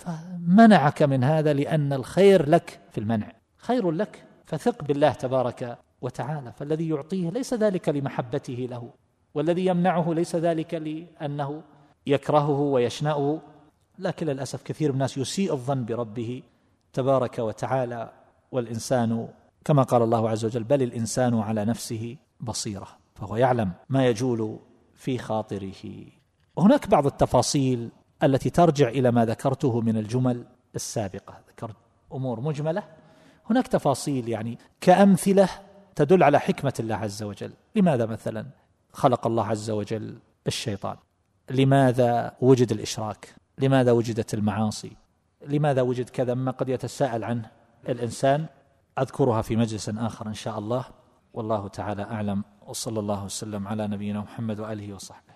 فمنعك من هذا لأن الخير لك في المنع، خير لك، فثق بالله تبارك وتعالى. فالذي يعطيه ليس ذلك لمحبته له، والذي يمنعه ليس ذلك لأنه يكرهه ويشنأه، لكن للأسف كثير من الناس يسيء الظن بربه تبارك وتعالى، والإنسان كما قال الله عز وجل بل الإنسان على نفسه بصيرة، فهو يعلم ما يجول في خاطره. وهناك بعض التفاصيل التي ترجع إلى ما ذكرته من الجمل السابقة، ذكرت أمور مجملة، هناك تفاصيل يعني كأمثلة تدل على حكمة الله عز وجل. لماذا مثلا خلق الله عز وجل الشيطان؟ لماذا وجد الإشراك؟ لماذا وجدت المعاصي؟ لماذا وجد كذا ما قد يتساءل عنه الإنسان؟ أذكرها في مجلس آخر إن شاء الله، والله تعالى أعلم، وصلى الله وسلم على نبينا محمد وآله وصحبه.